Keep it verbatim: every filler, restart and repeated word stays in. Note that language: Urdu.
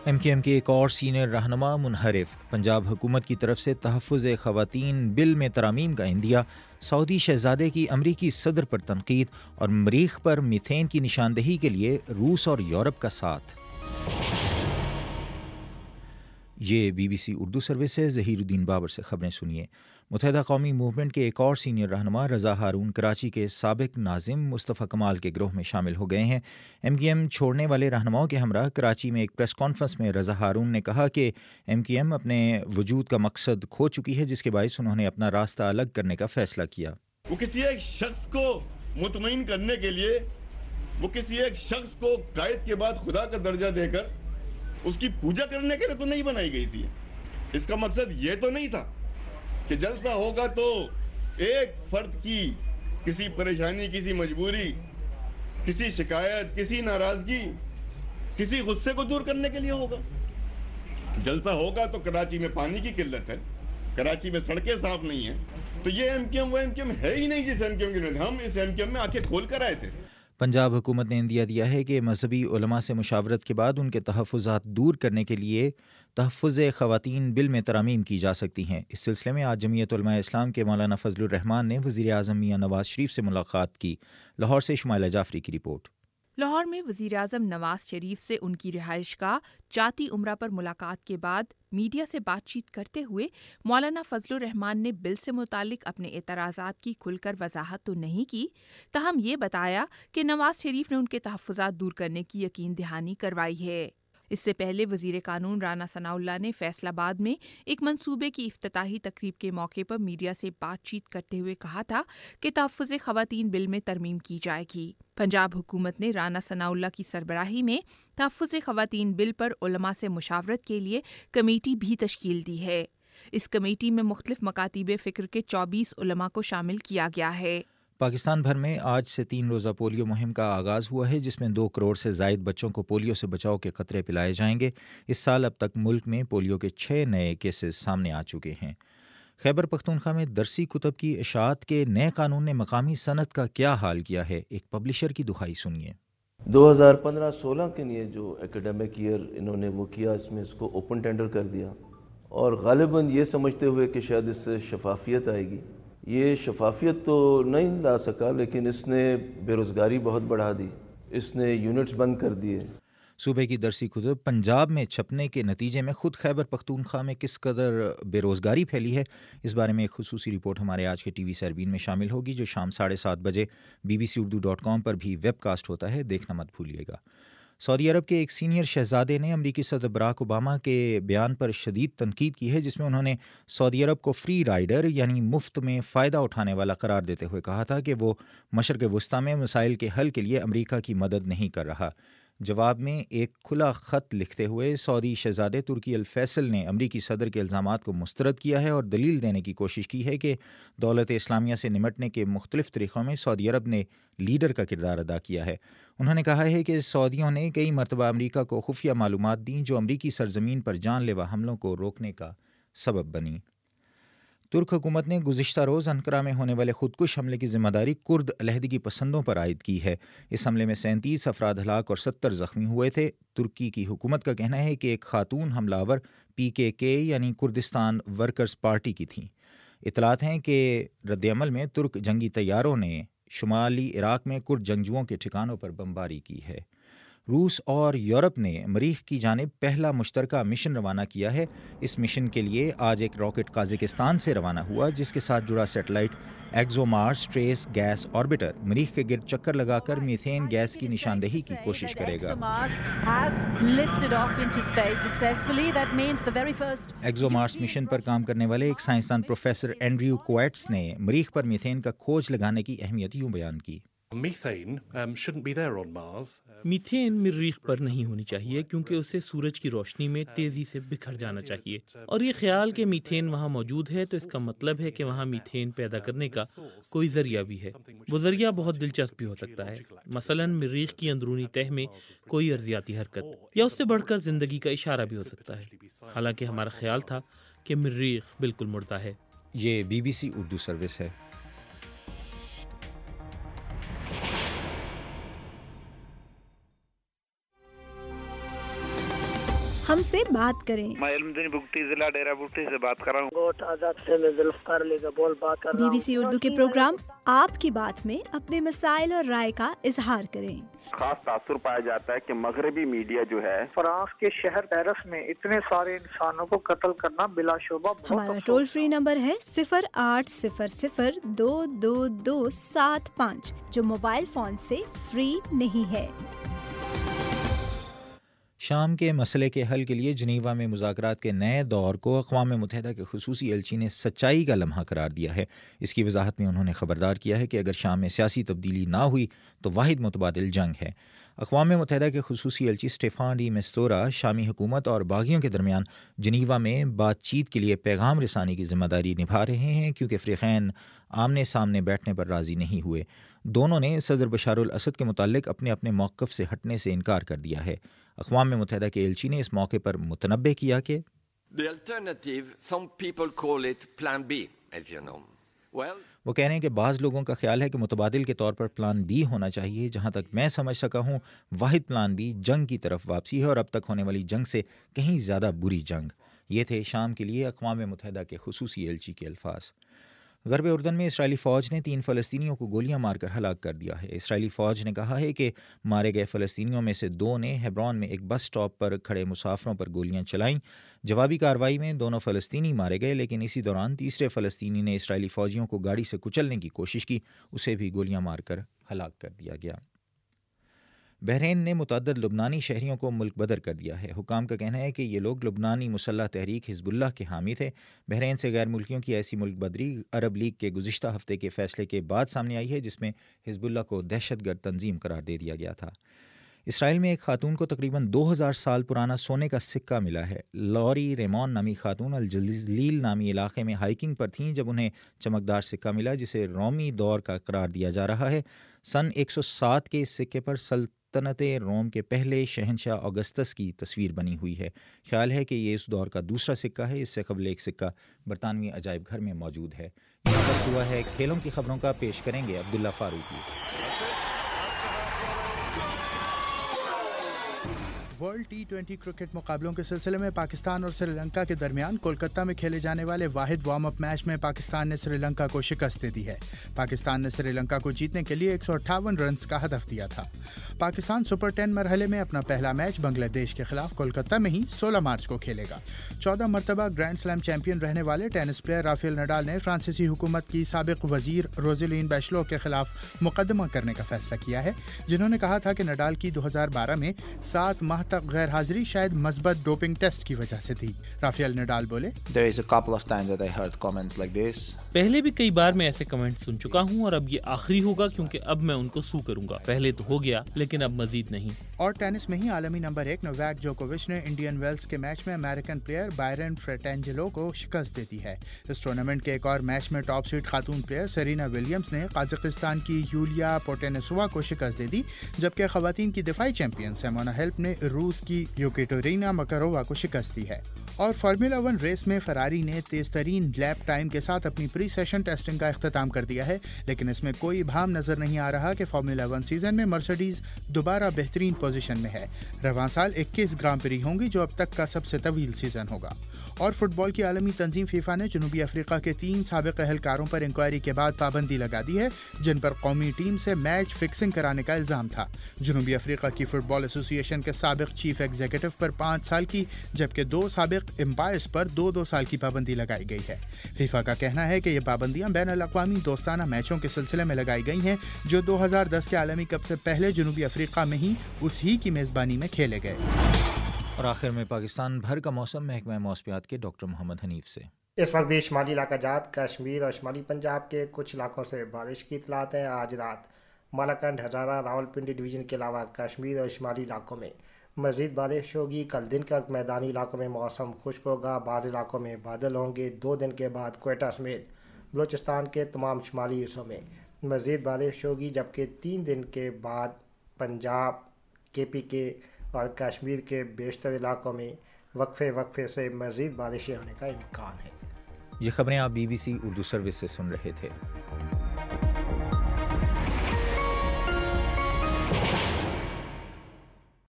ایم کیو ایم کے ایک اور سینئر رہنما منحرف، پنجاب حکومت کی طرف سے تحفظ خواتین بل میں ترامیم کا عندیہ، سعودی شہزادے کی امریکی صدر پر تنقید اور مریخ پر میتھین کی نشاندہی کے لیے روس اور یورپ کا ساتھ۔ یہ B B C Urdu service ہے۔ ظہیر الدین بابر سے خبریں سنیے۔ متحدہ قومی موومنٹ کے ایک اور سینئر رہنما رضا ہارون کراچی کے سابق ناظم مصطفیٰ کمال کے گروہ میں شامل ہو گئے ہیں۔ ایم کیو ایم چھوڑنے والے رہنماؤں کے ہمراہ کراچی میں ایک پریس کانفرنس میں رضا ہارون نے کہا کہ ایم کیو ایم اپنے وجود کا مقصد کھو چکی ہے، جس کے باعث انہوں نے اپنا راستہ الگ کرنے کا فیصلہ کیا۔ وہ کسی ایک شخص کو مطمئن کرنے کے لیے، وہ کسی ایک شخص کو قائد کے بعد خدا کا درجہ دے کر اس کی پوجا کرنے کے لیے تو نہیں بنائی گئی تھی۔ اس کا مقصد یہ تو نہیں تھا کہ جلسہ ہوگا تو ایک فرد کی کسی پریشانی، کسی مجبوری، کسی شکایت، کسی ناراضگی، کسی غصے کو دور کرنے کے لیے ہوگا۔ جلسہ ہوگا تو کراچی میں پانی کی قلت ہے، کراچی میں سڑکیں صاف نہیں ہیں، تو یہ ایم کیو ایم وہ ایم کیو ایم ہے ہی نہیں جس ایم کیو ایم کی ہم اس ایم کیو ایم میں آنکھیں کھول کر آئے تھے۔ پنجاب حکومت نے عندیہ دیا ہے کہ مذہبی علماء سے مشاورت کے بعد ان کے تحفظات دور کرنے کے لیے تحفظ خواتین بل میں ترامیم کی جا سکتی ہیں۔ اس سلسلے میں آج جمعیت علماء اسلام کے مولانا فضل الرحمان نے وزیر اعظم میاں نواز شریف سے ملاقات کی۔ لاہور سے شمائلہ جعفری کی رپورٹ۔ لاہور میں وزیر اعظم نواز شریف سے ان کی رہائش گاہ جاتی عمرہ پر ملاقات کے بعد میڈیا سے بات چیت کرتے ہوئے مولانا فضل الرحمان نے بل سے متعلق اپنے اعتراضات کی کھل کر وضاحت تو نہیں کی، تاہم یہ بتایا کہ نواز شریف نے ان کے تحفظات دور کرنے کی یقین دہانی کروائی ہے۔ اس سے پہلے وزیر قانون رانا ثناء اللہ نے فیصل آباد میں ایک منصوبے کی افتتاحی تقریب کے موقع پر میڈیا سے بات چیت کرتے ہوئے کہا تھا کہ تحفظ خواتین بل میں ترمیم کی جائے گی۔ پنجاب حکومت نے رانا ثناء اللہ کی سربراہی میں تحفظ خواتین بل پر علماء سے مشاورت کے لیے کمیٹی بھی تشکیل دی ہے۔ اس کمیٹی میں مختلف مکاتب فکر کے چوبیس علماء کو شامل کیا گیا ہے۔ پاکستان بھر میں آج سے تین روزہ پولیو مہم کا آغاز ہوا ہے، جس میں دو کروڑ سے زائد بچوں کو پولیو سے بچاؤ کے قطرے پلائے جائیں گے۔ اس سال اب تک ملک میں پولیو کے چھ نئے کیسز سامنے آ چکے ہیں۔ خیبر پختونخوا میں درسی کتب کی اشاعت کے نئے قانون نے مقامی صنعت کا کیا حال کیا ہے، ایک پبلشر کی دہائی سنیے۔ دو ہزار پندرہ سولہ کے لیے جو ایکیڈیمک ایئر انہوں نے وہ کیا، اس میں اس کو اوپن ٹینڈر کر دیا، اور غالباً یہ سمجھتے ہوئے کہ شاید اس سے شفافیت آئے گی۔ یہ شفافیت تو نہیں لا سکا، لیکن اس نے بے روزگاری بہت بڑھا دی، اس نے یونٹس بند کر دیے۔ صوبے کی درسی کتب پنجاب میں چھپنے کے نتیجے میں خود خیبر پختونخوا میں کس قدر بے روزگاری پھیلی ہے، اس بارے میں ایک خصوصی رپورٹ ہمارے آج کے ٹی وی سربین میں شامل ہوگی، جو شام ساڑھے سات بجے B B C Urdu dot com پر بھی ویب کاسٹ ہوتا ہے، دیکھنا مت بھولیے گا۔ سعودی عرب کے ایک سینئر شہزادے نے امریکی صدر براک اوباما کے بیان پر شدید تنقید کی ہے، جس میں انہوں نے سعودی عرب کو فری رائڈر یعنی مفت میں فائدہ اٹھانے والا قرار دیتے ہوئے کہا تھا کہ وہ مشرق وسطیٰ میں مسائل کے حل کے لیے امریکہ کی مدد نہیں کر رہا۔ جواب میں ایک کھلا خط لکھتے ہوئے سعودی شہزادے ترکی الفیصل نے امریکی صدر کے الزامات کو مسترد کیا ہے اور دلیل دینے کی کوشش کی ہے کہ دولت اسلامیہ سے نمٹنے کے مختلف طریقوں میں سعودی عرب نے لیڈر کا کردار ادا کیا ہے۔ انہوں نے کہا ہے کہ سعودیوں نے کئی مرتبہ امریکہ کو خفیہ معلومات دیں جو امریکی سرزمین پر جان لیوا حملوں کو روکنے کا سبب بنی۔ ترک حکومت نے گزشتہ روز انقرہ میں ہونے والے خودکش حملے کی ذمہ داری کرد علیحدگی پسندوں پر عائد کی ہے۔ اس حملے میں سینتیس افراد ہلاک اور ستر زخمی ہوئے تھے۔ ترکی کی حکومت کا کہنا ہے کہ ایک خاتون حملہ آور پی کے کے یعنی کردستان ورکرز پارٹی کی تھیں۔ اطلاعات ہیں کہ رد عمل میں ترک جنگی طیاروں نے شمالی عراق میں کرد جنگجوؤں کے ٹھکانوں پر بمباری کی ہے۔ روس اور یورپ نے مریخ کی جانب پہلا مشترکہ مشن روانہ کیا ہے۔ اس مشن کے لیے آج ایک راکٹ قازقستان سے روانہ ہوا، جس کے ساتھ جڑا satellite ExoMars trace gas orbiter مریخ کے گرد چکر لگا کر میتھین گیس کی نشاندہی کی کوشش کرے گا۔ ایکزو مارس مشن پر کام کرنے والے ایک سائنسدان پروفیسر اینڈریو کویٹس نے مریخ پر میتھین کا کھوج لگانے کی اہمیت یوں بیان کی۔ میتھین مریخ پر نہیں ہونی چاہیے کیونکہ اسے سورج کی روشنی میں تیزی سے بکھر جانا چاہیے، اور یہ خیال کہ میتھین وہاں موجود ہے تو اس کا مطلب ہے کہ وہاں میتھین پیدا کرنے کا کوئی ذریعہ بھی ہے۔ وہ ذریعہ بہت دلچسپ بھی ہو سکتا ہے، مثلا مریخ کی اندرونی تہہ میں کوئی ارضیاتی حرکت، یا اس سے بڑھ کر زندگی کا اشارہ بھی ہو سکتا ہے، حالانکہ ہمارا خیال تھا کہ مریخ بالکل مردہ ہے۔ یہ B B C Urdu service ہے۔ ہم سے بات کریں۔ میں علمدین بگٹی ضلع ڈیرہ بگٹی سے بات کر رہا ہوں۔ گوٹ آزاد سے میں ذوالفقار علی گبول بات کر رہا ہوں۔ بی بی سی اردو کے پروگرام آپ کی بات میں اپنے مسائل اور رائے کا اظہار کریں۔ خاص تاثر پایا جاتا ہے کہ مغربی میڈیا جو ہے فرانس کے شہر پیرس میں اتنے سارے انسانوں کو قتل کرنا بلا شبہ بہت ہمارا ٹول فری نمبر ہے صفر آٹھ صفر صفر دو دو دو سات پانچ جو موبائل فون سے فری نہیں ہے۔ شام کے مسئلے کے حل کے لیے جنیوا میں مذاکرات کے نئے دور کو اقوام متحدہ کے خصوصی ایلچی نے سچائی کا لمحہ قرار دیا ہے۔ اس کی وضاحت میں انہوں نے خبردار کیا ہے کہ اگر شام میں سیاسی تبدیلی نہ ہوئی تو واحد متبادل جنگ ہے۔ اقوام متحدہ کے خصوصی ایلچی اسٹیفان ڈی میستورا شامی حکومت اور باغیوں کے درمیان جنیوا میں بات چیت کے لیے پیغام رسانی کی ذمہ داری نبھا رہے ہیں، کیونکہ فریقین آمنے سامنے بیٹھنے پر راضی نہیں ہوئے۔ دونوں نے صدر بشار الاسد کے متعلق اپنے اپنے موقف سے ہٹنے سے انکار کر دیا ہے۔ اقوام متحدہ کے ایلچی نے اس موقع پر متنبہ کیا کہ The alternative, some people call it plan B, as you know. Well, وہ کہہ رہے ہیں کہ بعض لوگوں کا خیال ہے کہ متبادل کے طور پر پلان بی ہونا چاہیے۔ جہاں تک میں سمجھ سکا ہوں واحد پلان بی جنگ کی طرف واپسی ہے، اور اب تک ہونے والی جنگ سے کہیں زیادہ بری جنگ۔ یہ تھے شام کے لیے اقوام متحدہ کے خصوصی ایلچی کے الفاظ۔ غرب اردن میں اسرائیلی فوج نے تین فلسطینیوں کو گولیاں مار کر ہلاک کر دیا ہے۔ اسرائیلی فوج نے کہا ہے کہ مارے گئے فلسطینیوں میں سے دو نے ہیبرون میں ایک بس اسٹاپ پر کھڑے مسافروں پر گولیاں چلائیں۔ جوابی کارروائی میں دونوں فلسطینی مارے گئے، لیکن اسی دوران تیسرے فلسطینی نے اسرائیلی فوجیوں کو گاڑی سے کچلنے کی کوشش کی، اسے بھی گولیاں مار کر ہلاک کر دیا گیا۔ بحرین نے متعدد لبنانی شہریوں کو ملک بدر کر دیا ہے۔ حکام کا کہنا ہے کہ یہ لوگ لبنانی مسلح تحریک حزب اللہ کے حامی تھے۔ بحرین سے غیر ملکیوں کی ایسی ملک بدری عرب لیگ کے گزشتہ ہفتے کے فیصلے کے بعد سامنے آئی ہے، جس میں حزب اللہ کو دہشت گرد تنظیم قرار دے دیا گیا تھا۔ اسرائیل میں ایک خاتون کو تقریباً دو ہزار سال پرانا سونے کا سکہ ملا ہے۔ لوری ریمون نامی خاتون الجلیل نامی علاقے میں ہائیکنگ پر تھیں جب انہیں چمکدار سکہ ملا، جسے رومی دور کا قرار دیا جا رہا ہے۔ سن ایک سو سات کے اس سکے پر سلطنت روم کے پہلے شہنشاہ اگسطس کی تصویر بنی ہوئی ہے۔ خیال ہے کہ یہ اس دور کا دوسرا سکہ ہے۔ اس سے قبل ایک سکہ برطانوی عجائب گھر میں موجود ہے۔ یہاں وقت ہوا ہے کھیلوں کی خبروں کا، پیش کریں گے Abdullah Farooqui. World T twenty cricket مقابلوں کے سلسلے میں پاکستان اور سری لنکا کے درمیان کولکتہ میں کھیلے جانے والے واحد وارم اپ میچ میں پاکستان نے سری لنکا کو شکست دے دی ہے۔ پاکستان نے سری لنکا کو جیتنے کے لیے ایک سو اٹھاون رنز کا ہدف دیا تھا۔ پاکستان سپر ٹین مرحلے میں اپنا پہلا میچ بنگلہ دیش کے خلاف کولکتہ میں ہی سولہ مارچ کو کھیلے گا۔ چودہ مرتبہ گرینڈ سلیم چیمپئن رہنے والے ٹینس پلیئر رافیل نڈال نے فرانسیسی حکومت کی سابق وزیر روزلین بیشلو کے خلاف مقدمہ کرنے کا فیصلہ کیا ہے، جنہوں نے کہا تھا کہ نڈال کی دو ہزار بارہ میں سات ماہ تک غیر حاضری شاید مثبت ڈوپنگ ٹیسٹ کی وجہ سے تھی۔ رافیل نڈال بولے، پہلے بھی کئی بار میں ایسے کمنٹ سن چکا ہوں اور اب یہ آخری ہوگا، کیونکہ اب میں ان کو سو کروں گا۔ پہلے تو ہو گیا لیکن اب مزید نہیں۔ اور ٹینس میں ہی عالمی نمبر ایک نوواک جوکووچ نے انڈین ویلز کے میچ میں امریکن پلیئر بائرن فریٹینجلو کو شکست دے دی ہے۔ اس ٹورنامنٹ کے ایک اور میچ میں ٹاپ سیڈ خاتون پلیئر سیرینا ولیمز نے قازقستان کی یولیا پوٹینسوا کو شکست دے دی، جبکہ خواتین کی دفاعی چیمپئن سیمونا ہیلپ نے روس کی یوکیٹورینا مکرووا کو شکست دی ہے۔ اور فارمولا ون ریس میں فراری نے تیز ترین لیپ ٹائم کے ساتھ اپنی پری سیشن ٹیسٹنگ کا اختتام کر دیا ہے، لیکن اس میں کوئی ابہام نظر نہیں آ رہا کہ فارمولا ون سیزن میں مرسڈیز دوبارہ بہترین پوزیشن میں ہے۔ رواں سال اکیس گراں پری ہوں گی، جو اب تک کا سب سے طویل سیزن ہوگا۔ اور فٹ بال کی عالمی تنظیم فیفا نے جنوبی افریقہ کے تین سابق اہلکاروں پر انکوائری کے بعد پابندی لگا دی ہے، جن پر قومی ٹیم سے میچ فکسنگ کرانے کا الزام تھا۔ جنوبی افریقہ کی فٹ بال ایسوسی ایشن کے سابق چیف ایگزیکٹو پر پانچ سال کی جبکہ دو سابق امپائرز پر دو دو سال کی پابندی لگائی گئی ہے۔ فیفا کا کہنا ہے کہ یہ پابندیاں بین الاقوامی دوستانہ میچوں کے سلسلے میں لگائی گئی ہیں، جو دو ہزار دس کے عالمی کپ سے پہلے جنوبی افریقہ میں ہی اس ہی کی میزبانی میں کھیلے گئے۔ اور آخر میں پاکستان بھر کا موسم، محکمہ موسمیات کے ڈاکٹر محمد حنیف سے۔ اس وقت بھی شمالی علاقہ جات کشمیر اور شمالی پنجاب کے کچھ علاقوں سے بارش کی اطلاعات ہیں۔ آج رات مالاکنڈ، ہزارہ، راولپنڈی ڈویژن کے علاوہ کشمیر اور شمالی علاقوں میں مزید بارش ہوگی۔ کل دن کے وقت میدانی علاقوں میں موسم خشک ہوگا، بعض علاقوں میں بادل ہوں گے۔ دو دن کے بعد کوئٹہ سمیت بلوچستان کے تمام شمالی حصوں میں مزید بارش ہوگی، جبکہ تین دن کے بعد پنجاب، کے پی کے اور کشمیر کے بیشتر علاقوں میں وقفے وقفے سے مزید بارشیں ہونے کا امکان ہے۔ یہ خبریں آپ B B C Urdu service سے سن رہے تھے۔